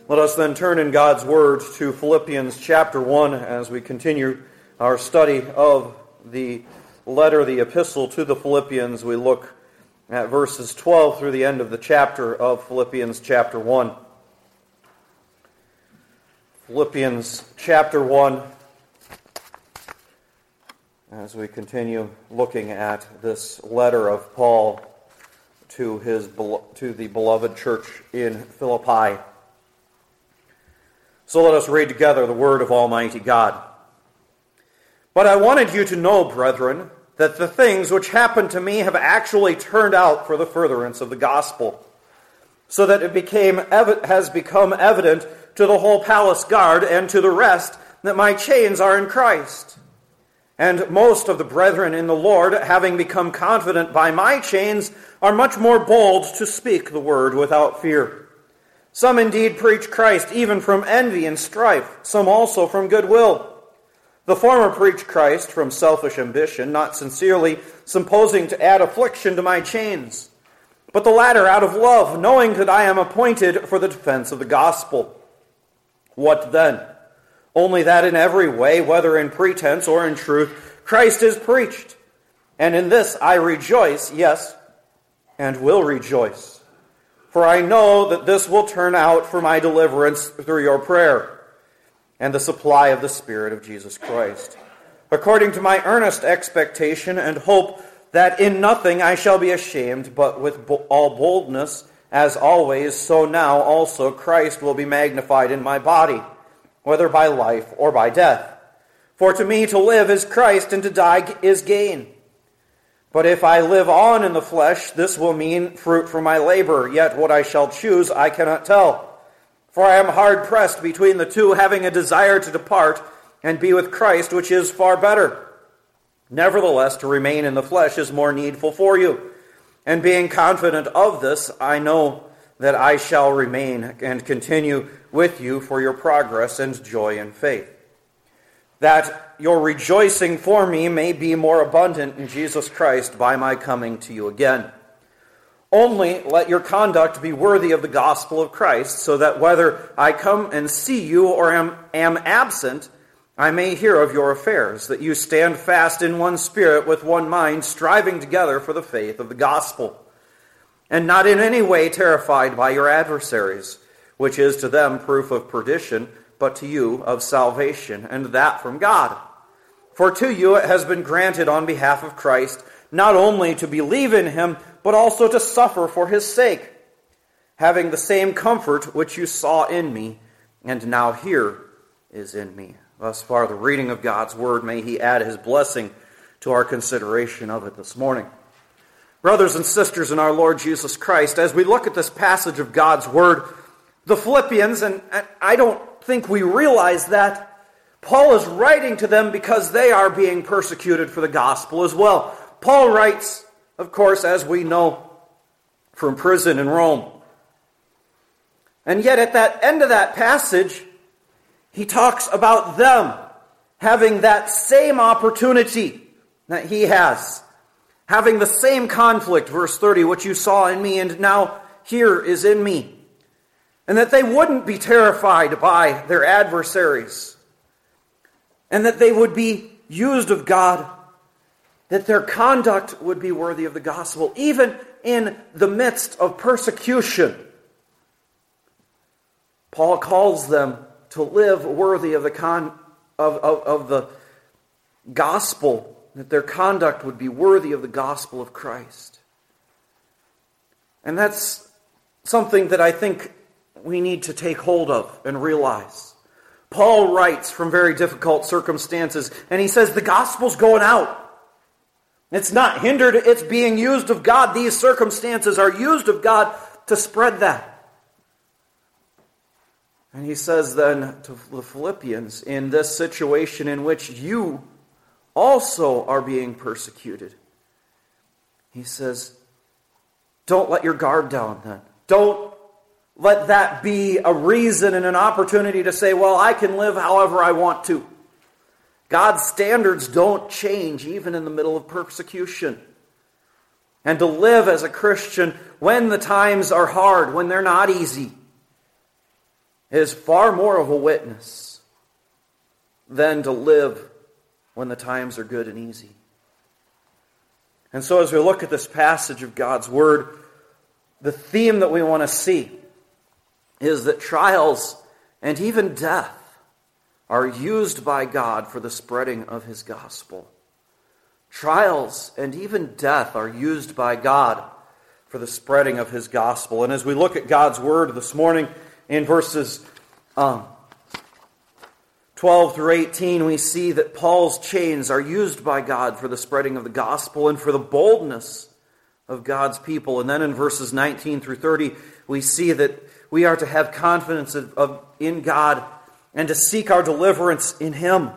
Let us then turn in God's Word to Philippians chapter 1 as we continue our study of the letter, the epistle to the Philippians. We look at verses 12 through the end of the chapter of Philippians chapter 1. Philippians chapter 1, as we continue looking at this letter of Paul to the beloved church in Philippi. So let us read together the word of Almighty God. But I wanted you to know, brethren, that the things which happened to me have actually turned out for the furtherance of the gospel, so that it has become evident to the whole palace guard and to the rest that my chains are in Christ. And most of the brethren in the Lord, having become confident by my chains, are much more bold to speak the word without fear. Some indeed preach Christ even from envy and strife, some also from goodwill. The former preach Christ from selfish ambition, not sincerely, supposing to add affliction to my chains. But the latter out of love, knowing that I am appointed for the defense of the gospel. What then? Only that in every way, whether in pretense or in truth, Christ is preached. And in this I rejoice, yes, and will rejoice. For I know that this will turn out for my deliverance through your prayer and the supply of the Spirit of Jesus Christ, according to my earnest expectation and hope that in nothing I shall be ashamed, but with all boldness, as always, so now also Christ will be magnified in my body, whether by life or by death. For to me to live is Christ, and to die is gain. But if I live on in the flesh, this will mean fruit for my labor, yet what I shall choose I cannot tell. For I am hard-pressed between the two, having a desire to depart and be with Christ, which is far better. Nevertheless, to remain in the flesh is more needful for you. And being confident of this, I know that I shall remain and continue with you for your progress and joy in faith, that your rejoicing for me may be more abundant in Jesus Christ by my coming to you again. Only let your conduct be worthy of the gospel of Christ, so that whether I come and see you or am absent, I may hear of your affairs, that you stand fast in one spirit with one mind, striving together for the faith of the gospel, and not in any way terrified by your adversaries, which is to them proof of perdition, but to you of salvation, and that from God. For to you it has been granted on behalf of Christ, not only to believe in him, but also to suffer for his sake, having the same comfort which you saw in me, and now here is in me. Thus far the reading of God's word. May he add his blessing to our consideration of it this morning. Brothers and sisters in our Lord Jesus Christ, as we look at this passage of God's word, the Philippians, and I don't think we realize that, Paul is writing to them because they are being persecuted for the gospel as well. Paul writes, of course, as we know, from prison in Rome. And yet at that end of that passage, he talks about them having that same opportunity that he has, having the same conflict, verse 30, which you saw in me and now here is in me. And that they wouldn't be terrified by their adversaries. And that they would be used of God. That their conduct would be worthy of the gospel, even in the midst of persecution. Paul calls them to live worthy of the gospel. That their conduct would be worthy of the gospel of Christ. And that's something that I think we need to take hold of and realize. Paul writes from very difficult circumstances, and he says the gospel's going out. It's not hindered, it's being used of God. These circumstances are used of God to spread that. And he says then to the Philippians, in this situation in which you also are being persecuted, he says, don't let your guard down then. Don't let that be a reason and an opportunity to say, well, I can live however I want to. God's standards don't change even in the middle of persecution. And to live as a Christian when the times are hard, when they're not easy, is far more of a witness than to live when the times are good and easy. And so as we look at this passage of God's Word, the theme that we want to see is that trials and even death are used by God for the spreading of His gospel. Trials and even death are used by God for the spreading of His gospel. And as we look at God's Word this morning in verses 12 through 18, we see that Paul's chains are used by God for the spreading of the gospel and for the boldness of God's people. And then in verses 19 through 30, we see that we are to have confidence in God and to seek our deliverance in Him.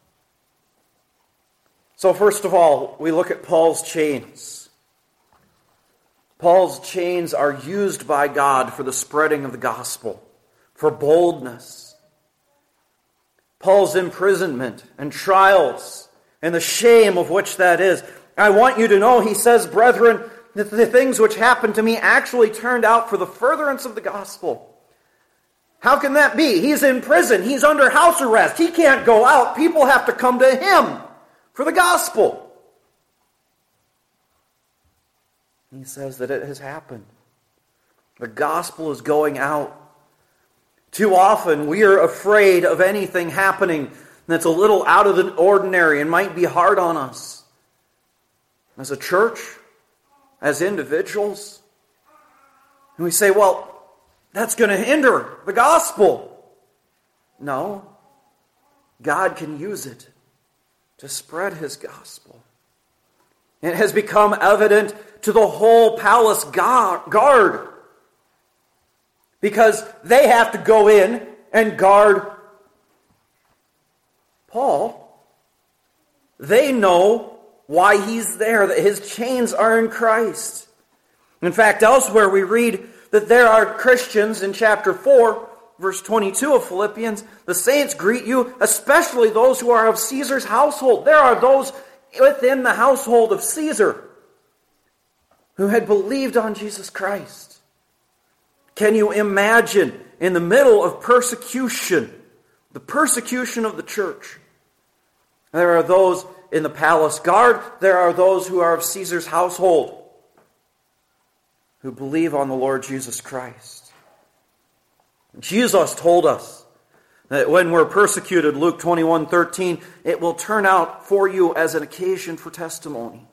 So first of all, we look at Paul's chains. Paul's chains are used by God for the spreading of the gospel, for boldness. Paul's imprisonment and trials and the shame of which that is. I want you to know, he says, brethren, that the things which happened to me actually turned out for the furtherance of the gospel. How can that be? He's in prison. He's under house arrest. He can't go out. People have to come to him for the gospel. He says that it has happened. The gospel is going out. Too often we are afraid of anything happening that's a little out of the ordinary and might be hard on us. As a church, as individuals. And we say, well, that's going to hinder the gospel. No. God can use it to spread His gospel. It has become evident to the whole palace guard. Because they have to go in and guard Paul. They know why he's there, that his chains are in Christ. In fact, elsewhere we read that there are Christians in chapter 4, verse 22 of Philippians. The saints greet you, especially those who are of Caesar's household. There are those within the household of Caesar who had believed on Jesus Christ. Can you imagine in the middle of persecution, the persecution of the church? There are those in the palace guard. There are those who are of Caesar's household who believe on the Lord Jesus Christ. Jesus told us that when we're persecuted, Luke 21:13, it will turn out for you as an occasion for testimony.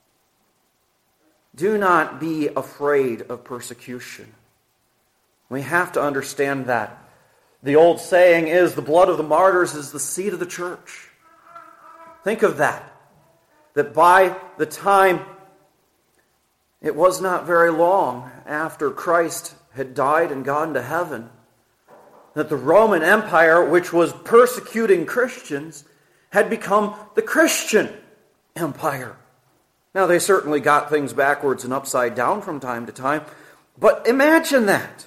Do not be afraid of persecution. We have to understand that. The old saying is, the blood of the martyrs is the seed of the church. Think of that. That by the time, it was not very long after Christ had died and gone to heaven, that the Roman Empire, which was persecuting Christians, had become the Christian Empire. Now, they certainly got things backwards and upside down from time to time, but imagine that.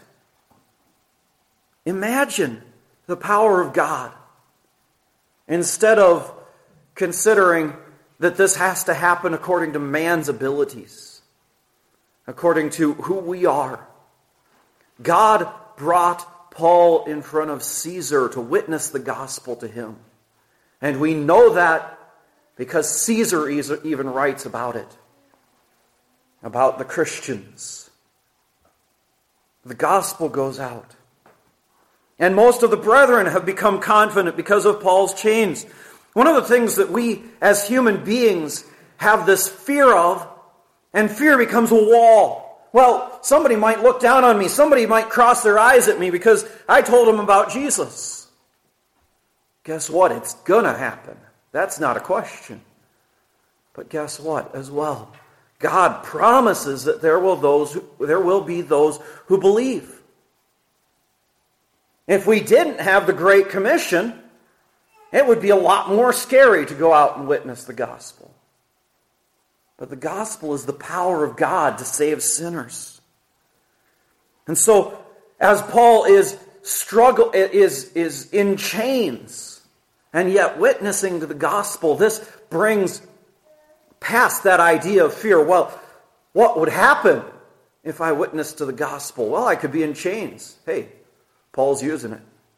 Imagine the power of God. Instead of considering that this has to happen according to man's abilities, according to who we are, God brought Paul in front of Caesar to witness the gospel to him. And we know that because Caesar even writes about it, about the Christians. The gospel goes out. And most of the brethren have become confident because of Paul's chains. One of the things that we as human beings have this fear of, and fear becomes a wall. Well, somebody might look down on me. Somebody might cross their eyes at me because I told them about Jesus. Guess what? It's going to happen. That's not a question. But guess what as well? God promises that there will be those who believe. If we didn't have the Great Commission, it would be a lot more scary to go out and witness the gospel. But the gospel is the power of God to save sinners. And so, as Paul is in chains, and yet witnessing to the gospel, this brings past that idea of fear. Well, what would happen if I witnessed to the gospel? Well, I could be in chains. Hey, Paul's using it.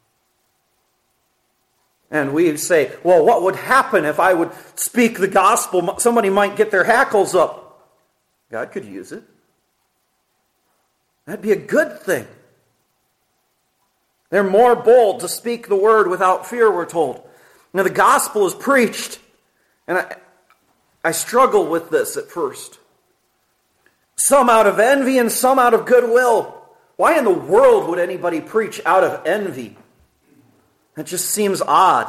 And we say, well, what would happen if I would speak the gospel? Somebody might get their hackles up. God could use it. That'd be a good thing. They're more bold to speak the word without fear, we're told. Now, the gospel is preached. And I struggle with this at first. Some out of envy and some out of goodwill. Why in the world would anybody preach out of envy? That just seems odd.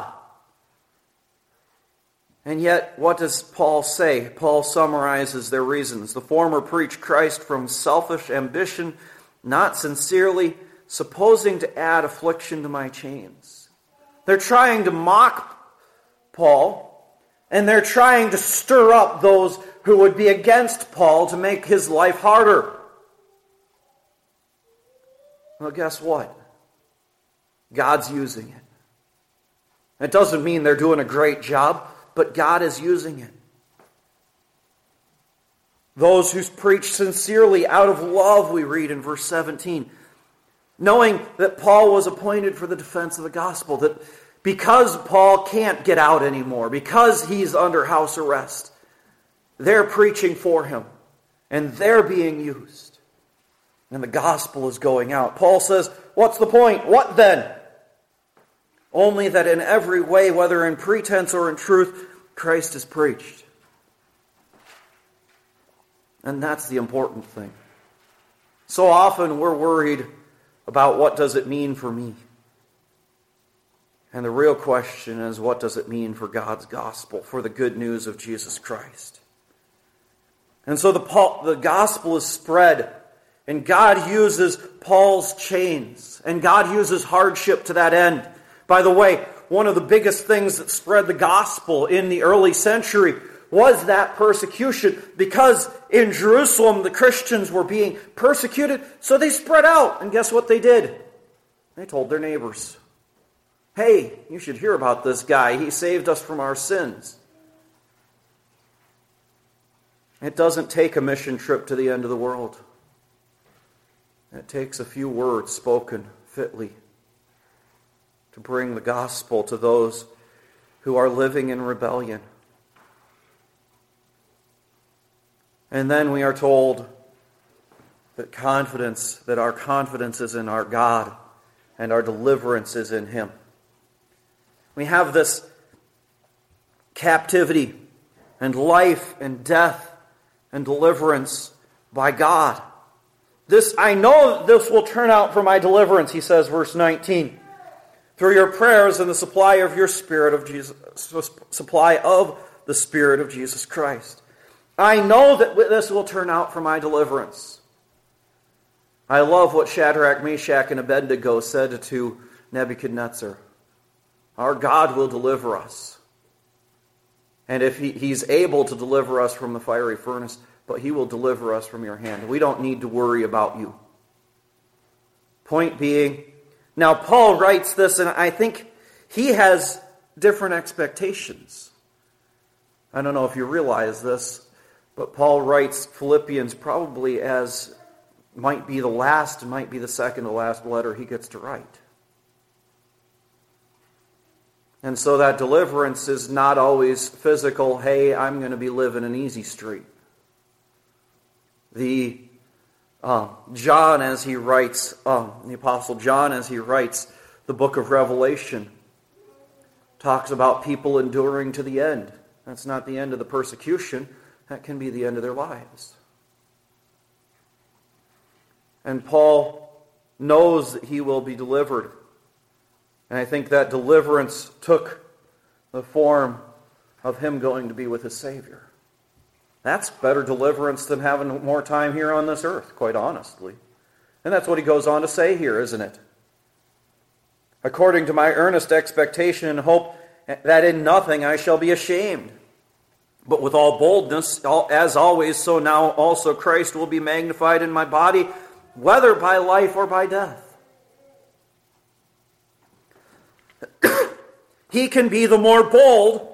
And yet, what does Paul say? Paul summarizes their reasons. The former preach Christ from selfish ambition, not sincerely, supposing to add affliction to my chains. They're trying to mock Paul, and they're trying to stir up those who would be against Paul to make his life harder. Well, guess what? God's using it. It doesn't mean they're doing a great job, but God is using it. Those who preach sincerely out of love, we read in verse 17, knowing that Paul was appointed for the defense of the gospel, that because Paul can't get out anymore, because he's under house arrest, they're preaching for him, and they're being used. And the gospel is going out. Paul says, what's the point? What then? Only that in every way, whether in pretense or in truth, Christ is preached. And that's the important thing. So often we're worried about what does it mean for me? And the real question is, what does it mean for God's gospel, for the good news of Jesus Christ? And so the gospel is spread, and God uses Paul's chains, and God uses hardship to that end. By the way, one of the biggest things that spread the gospel in the early century was that persecution, because in Jerusalem the Christians were being persecuted, so they spread out. And guess what they did? They told their neighbors, hey, you should hear about this guy. He saved us from our sins. It doesn't take a mission trip to the end of the world. It takes a few words spoken fitly to bring the gospel to those who are living in rebellion. And then we are told that our confidence is in our God and our deliverance is in Him. We have this captivity and life and death and deliverance by God. I know this will turn out for my deliverance, he says, verse 19. Through your prayers and the supply of the Spirit of Jesus Christ. I know that this will turn out for my deliverance. I love what Shadrach, Meshach, and Abednego said to Nebuchadnezzar. Our God will deliver us. And if He's able to deliver us from the fiery furnace, but He will deliver us from your hand. We don't need to worry about you. Point being, now Paul writes this, and I think he has different expectations. I don't know if you realize this, but Paul writes Philippians probably as might be the last and might be the second to last letter he gets to write. And so that deliverance is not always physical, hey, I'm going to be living an easy street. The John, as he writes, the Apostle John, as he writes the book of Revelation, talks about people enduring to the end. That's not the end of the persecution. That can be the end of their lives. And Paul knows that he will be delivered. And I think that deliverance took the form of him going to be with his Savior. That's better deliverance than having more time here on this earth, quite honestly. And that's what he goes on to say here, isn't it? According to my earnest expectation and hope that in nothing I shall be ashamed. But with all boldness, as always, so now also Christ will be magnified in my body, whether by life or by death. He can be the more bold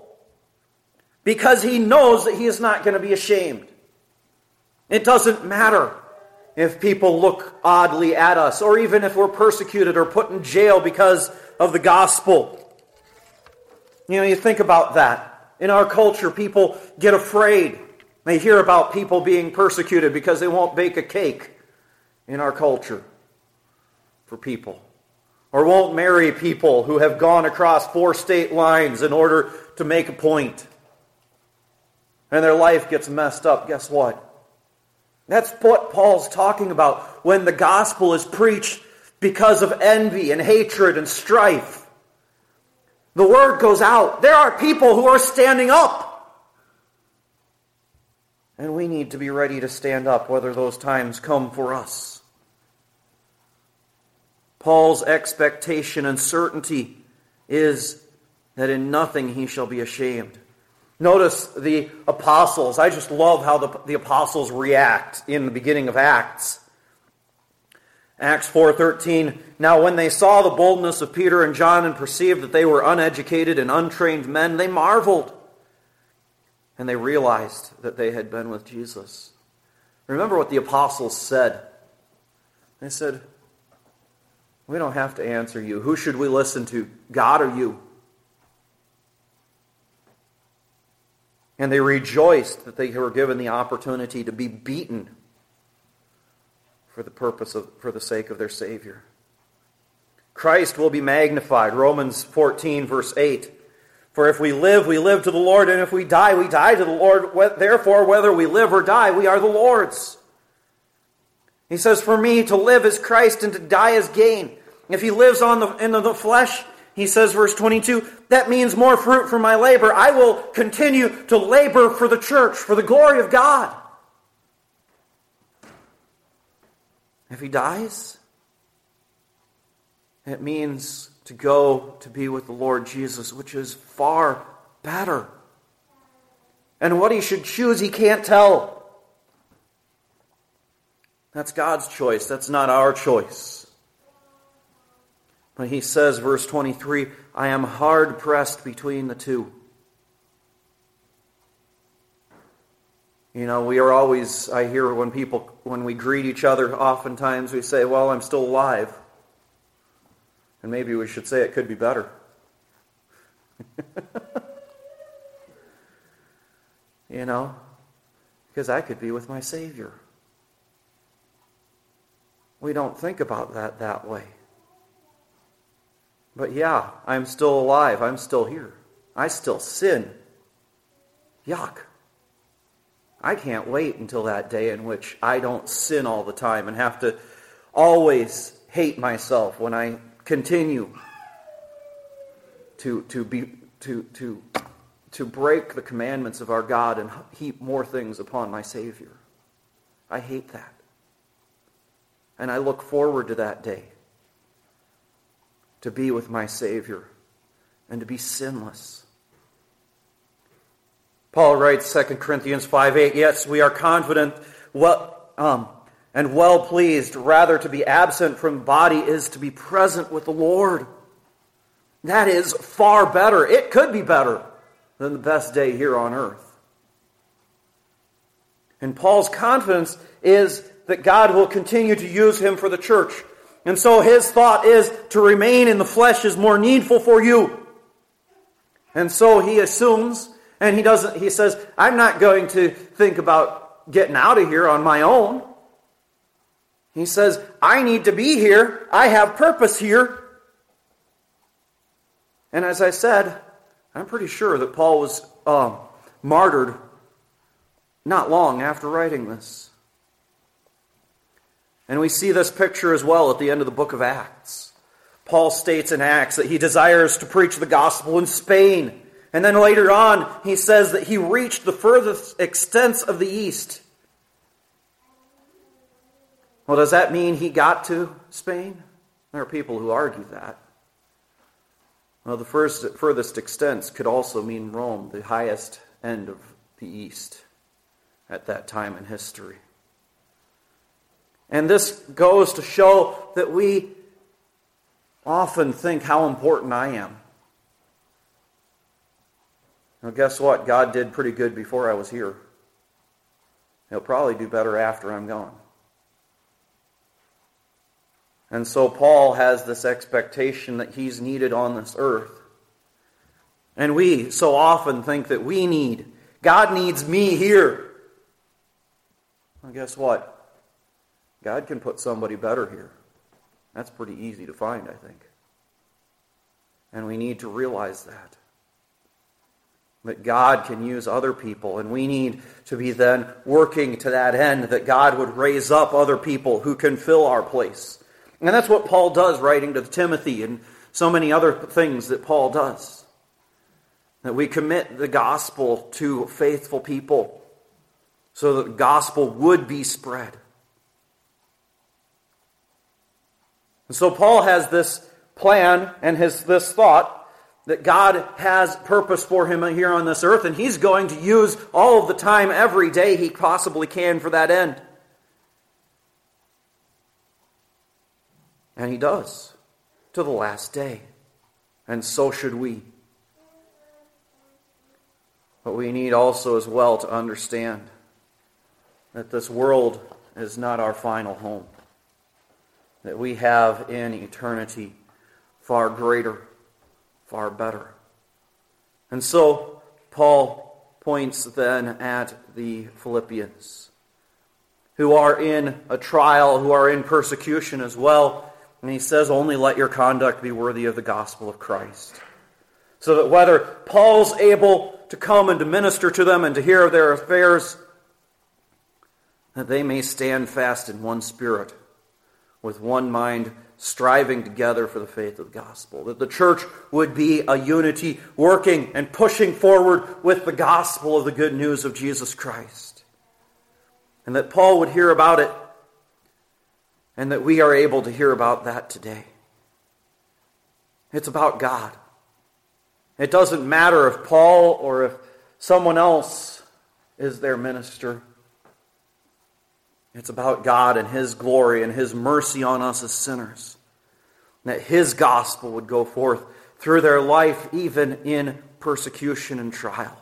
because he knows that he is not going to be ashamed. It doesn't matter if people look oddly at us, or even if we're persecuted or put in jail because of the gospel. You think about that. In our culture, people get afraid. They hear about people being persecuted because they won't bake a cake in our culture for people. Or won't marry people who have gone across 4 state lines in order to make a point. And their life gets messed up. Guess what? That's what Paul's talking about when the gospel is preached because of envy and hatred and strife. The word goes out. There are people who are standing up. And we need to be ready to stand up whether those times come for us. Paul's expectation and certainty is that in nothing he shall be ashamed. Notice the apostles. I just love how the apostles react in the beginning of Acts. Acts 4:13, now when they saw the boldness of Peter and John and perceived that they were uneducated and untrained men, they marveled. And they realized that they had been with Jesus. Remember what the apostles said. They said, we don't have to answer you. Who should we listen to, God or you? And they rejoiced that they were given the opportunity to be beaten for the sake of their Savior. Christ will be magnified. Romans 14, verse 8. For if we live to the Lord, and if we die to the Lord. Therefore, whether we live or die, we are the Lord's. He says, for me to live is Christ and to die is gain. If he lives in the flesh, he says, verse 22, that means more fruit for my labor. I will continue to labor for the church, for the glory of God. If he dies, it means to go to be with the Lord Jesus, which is far better. And what he should choose, he can't tell. That's God's choice. That's not our choice. But he says, verse 23, I am hard pressed between the two. We are always, I hear when we greet each other, oftentimes we say, well, I'm still alive. And maybe we should say it could be better. Because I could be with my Savior. We don't think about that way. But yeah, I'm still alive. I'm still here. I still sin. Yuck. I can't wait until that day in which I don't sin all the time and have to always hate myself when I continue to break the commandments of our God and heap more things upon my Savior. I hate that. And I look forward to that day. To be with my Savior and to be sinless. Paul writes 2 Corinthians 5:8, yes, we are confident and well pleased. Rather, to be absent from the body is to be present with the Lord. That is far better. It could be better than the best day here on earth. And Paul's confidence is that God will continue to use him for the church. And so his thought is to remain in the flesh is more needful for you. And so he assumes, and he says, I'm not going to think about getting out of here on my own. He says, I need to be here. I have purpose here. And as I said, I'm pretty sure that Paul was martyred not long after writing this. And we see this picture as well at the end of the book of Acts. Paul states in Acts that he desires to preach the gospel in Spain. And then later on, he says that he reached the furthest extents of the East. Well, does that mean he got to Spain? There are people who argue that. Well, the furthest extents could also mean Rome, the highest end of the East at that time in history. And this goes to show that we often think how important I am. Now, guess what? God did pretty good before I was here. He'll probably do better after I'm gone. And so Paul has this expectation that he's needed on this earth. And we so often think that God needs me here. Well, guess what? God can put somebody better here. That's pretty easy to find, I think. And we need to realize that. That God can use other people, and we need to be then working to that end, that God would raise up other people who can fill our place. And that's what Paul does, writing to Timothy, and so many other things that Paul does. That we commit the gospel to faithful people, so that the gospel would be spread. And so Paul has this plan and this thought that God has purpose for him here on this earth, and he's going to use all of the time, every day he possibly can for that end. And he does, to the last day. And so should we. But we need also as well to understand that this world is not our final home. That we have in eternity far greater, far better. And so Paul points then at the Philippians, who are in a trial, who are in persecution as well. And he says, only let your conduct be worthy of the gospel of Christ. So that whether Paul's able to come and to minister to them and to hear of their affairs, that they may stand fast in one spirit, with one mind, striving together for the faith of the gospel. That the church would be a unity, working and pushing forward with the gospel of the good news of Jesus Christ. And that Paul would hear about it, and that we are able to hear about that today. It's about God. It doesn't matter if Paul or if someone else is their minister. It's about God and His glory and His mercy on us as sinners. That His gospel would go forth through their life, even in persecution and trial.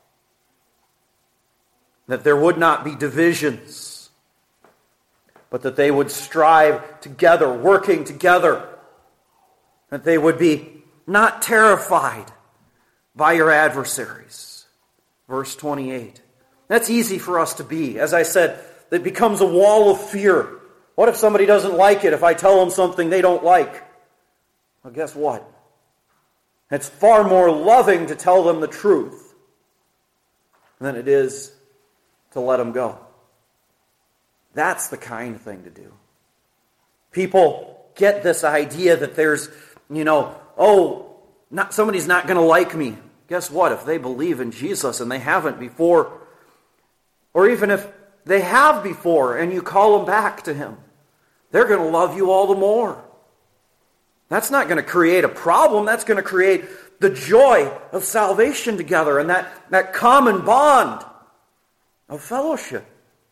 That there would not be divisions, but that they would strive together, working together. That they would be not terrified by your adversaries. Verse 28. That's easy for us to be. As I said, it becomes a wall of fear. What if somebody doesn't like it if I tell them something they don't like? Well, guess what? It's far more loving to tell them the truth than it is to let them go. That's the kind thing to do. People get this idea that there's, somebody's not going to like me. Guess what? If they believe in Jesus and they haven't before, or even if they have before and you call them back to Him, they're going to love you all the more. That's not going to create a problem. That's going to create the joy of salvation together and that common bond of fellowship.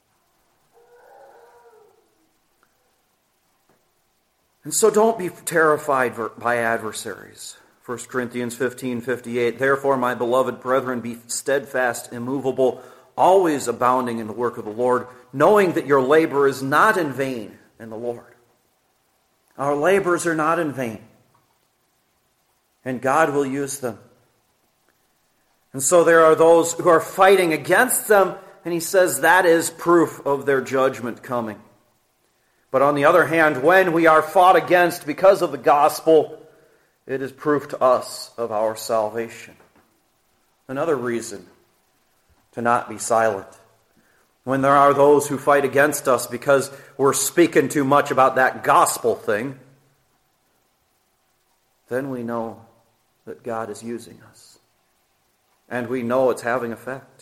And so don't be terrified by adversaries. 1 Corinthians 15:58, therefore, my beloved brethren, be steadfast, immovable, always abounding in the work of the Lord, knowing that your labor is not in vain in the Lord. Our labors are not in vain. And God will use them. And so there are those who are fighting against them, and he says that is proof of their judgment coming. But on the other hand, when we are fought against because of the gospel, it is proof to us of our salvation. Another reason to not be silent. When there are those who fight against us because we're speaking too much about that gospel thing, then we know that God is using us. And we know it's having effect.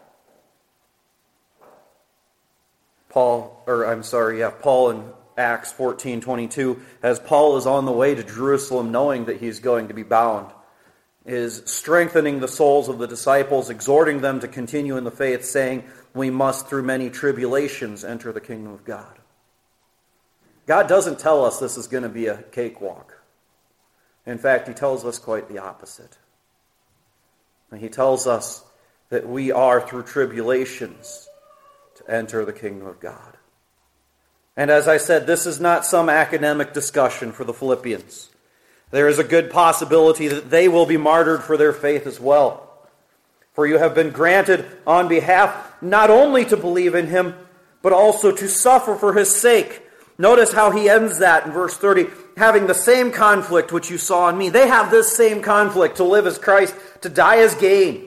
Paul in Acts 14:22, as Paul is on the way to Jerusalem knowing that he's going to be bound, is strengthening the souls of the disciples, exhorting them to continue in the faith, saying, we must through many tribulations enter the kingdom of God. God doesn't tell us this is going to be a cakewalk. In fact, He tells us quite the opposite. And He tells us that we are through tribulations to enter the kingdom of God. And as I said, this is not some academic discussion for the Philippians. There is a good possibility that they will be martyred for their faith as well. For you have been granted on behalf not only to believe in him, but also to suffer for his sake. Notice how he ends that in verse 30, having the same conflict which you saw in me. They have this same conflict, to live as Christ, to die as gain.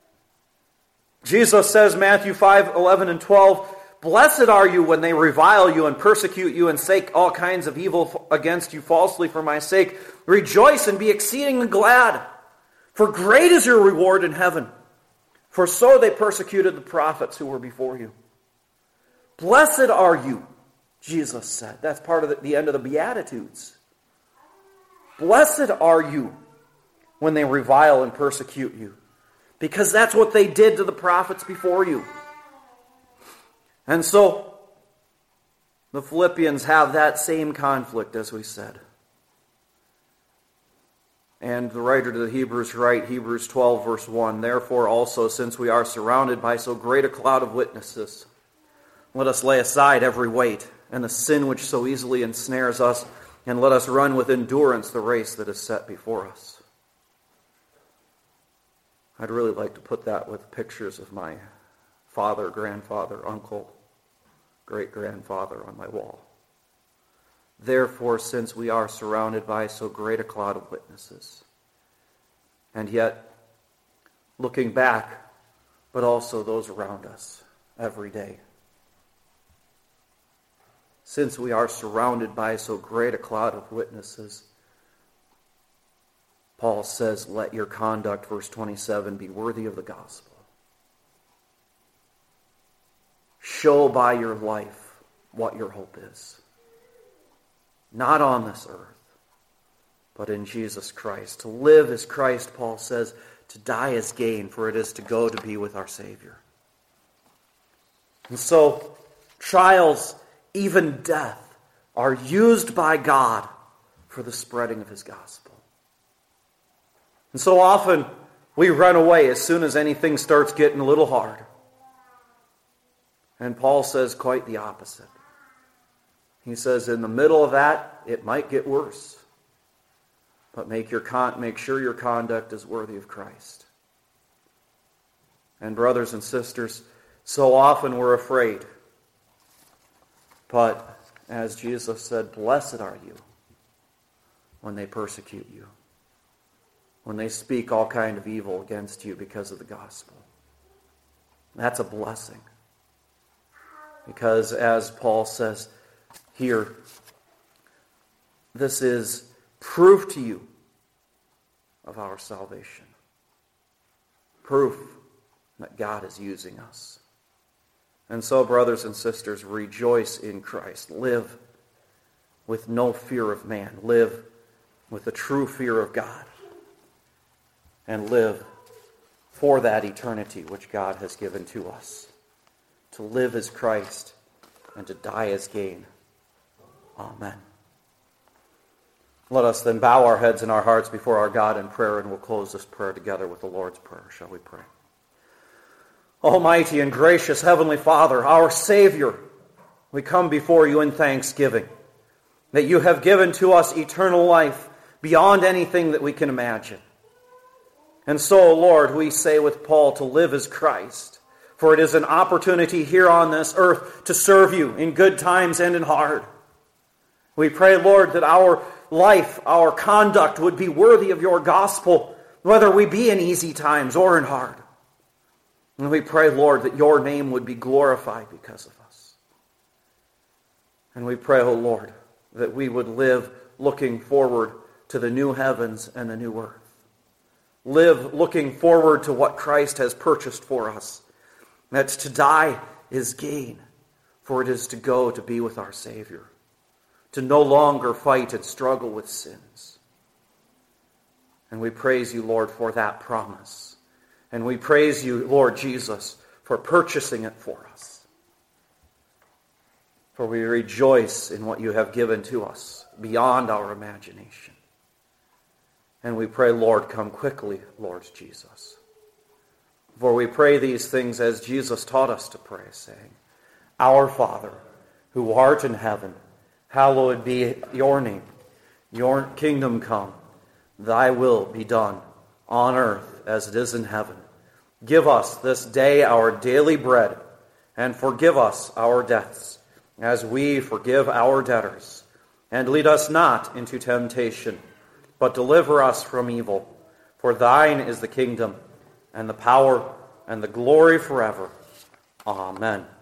Jesus says, Matthew 5:11 and 12, blessed are you when they revile you and persecute you and say all kinds of evil against you falsely for my sake. Rejoice and be exceedingly glad, for great is your reward in heaven. For so they persecuted the prophets who were before you. Blessed are you, Jesus said. That's part of the end of the Beatitudes. Blessed are you when they revile and persecute you, because that's what they did to the prophets before you. And so, the Philippians have that same conflict, as we said. And the writer to the Hebrews writes, Hebrews 12, verse 1, therefore also, since we are surrounded by so great a cloud of witnesses, let us lay aside every weight and the sin which so easily ensnares us, and let us run with endurance the race that is set before us. I'd really like to put that with pictures of my father, grandfather, uncle, great-grandfather on my wall. Therefore, since we are surrounded by so great a cloud of witnesses, and yet looking back, but also those around us every day. Since we are surrounded by so great a cloud of witnesses, Paul says, let your conduct, verse 27, be worthy of the gospel. Show by your life what your hope is. Not on this earth, but in Jesus Christ. To live as Christ, Paul says, to die as gain, for it is to go to be with our Savior. And so, trials, even death, are used by God for the spreading of his gospel. And so often, we run away as soon as anything starts getting a little hard. And Paul says quite the opposite. He says, in the middle of that, it might get worse. But make sure your conduct is worthy of Christ. And brothers and sisters, so often we're afraid. But as Jesus said, blessed are you when they persecute you, when they speak all kind of evil against you because of the gospel. That's a blessing. Because as Paul says here, this is proof to you of our salvation. Proof that God is using us. And so, brothers and sisters, rejoice in Christ. Live with no fear of man. Live with a true fear of God. And live for that eternity which God has given to us. To live as Christ and to die as gain. Amen. Let us then bow our heads and our hearts before our God in prayer, and we'll close this prayer together with the Lord's Prayer. Shall we pray? Almighty and gracious Heavenly Father, our Savior, we come before you in thanksgiving that you have given to us eternal life beyond anything that we can imagine. And so, Lord, we say with Paul to live as Christ, for it is an opportunity here on this earth to serve you in good times and in hard. We pray, Lord, that our life, our conduct would be worthy of your gospel, whether we be in easy times or in hard. And we pray, Lord, that your name would be glorified because of us. And we pray, O Lord, that we would live looking forward to the new heavens and the new earth. Live looking forward to what Christ has purchased for us. That to die is gain, for it is to go to be with our Savior. To no longer fight and struggle with sins. And we praise you, Lord, for that promise. And we praise you, Lord Jesus, for purchasing it for us. For we rejoice in what you have given to us beyond our imagination. And we pray, Lord, come quickly, Lord Jesus. For we pray these things as Jesus taught us to pray, saying, Our Father, who art in heaven, hallowed be your name. Your kingdom come, thy will be done, on earth as it is in heaven. Give us this day our daily bread, and forgive us our debts, as we forgive our debtors. And lead us not into temptation, but deliver us from evil. For thine is the kingdom, and the power, and the glory forever. Amen.